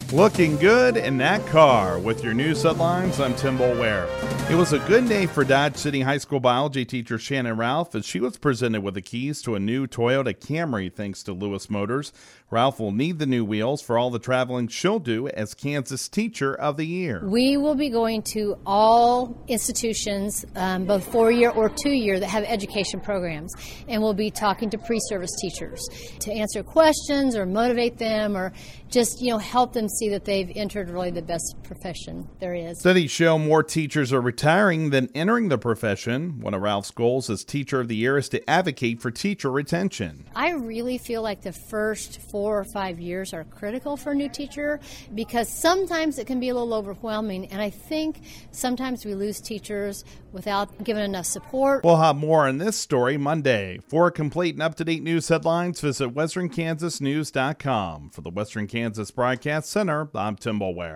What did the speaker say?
Looking good in that car. With your news headlines, I'm Tim Boulware. It was a good day for Dodge City High School biology teacher Shannon Ralph as she was presented with the keys to a new Toyota Camry thanks to Lewis Motors. Ralph will need the new wheels for all the traveling she'll do as Kansas Teacher of the Year. We will be going to all institutions, both 4-year or 2-year, that have education programs, and we'll be talking to pre-service teachers to answer questions or motivate them or just, help them see that they've entered really the best profession there is. Studies show more teachers are retiring than entering the profession. One of Ralph's goals as Teacher of the Year is to advocate for teacher retention. I really feel like the first 4 or 5 years are critical for a new teacher because sometimes it can be a little overwhelming, and I think sometimes we lose teachers without giving enough support. We'll have more on this story Monday. For complete and up-to-date news headlines, visit westernkansasnews.com. For the Western Kansas Broadcast Center, I'm Tim Boulware.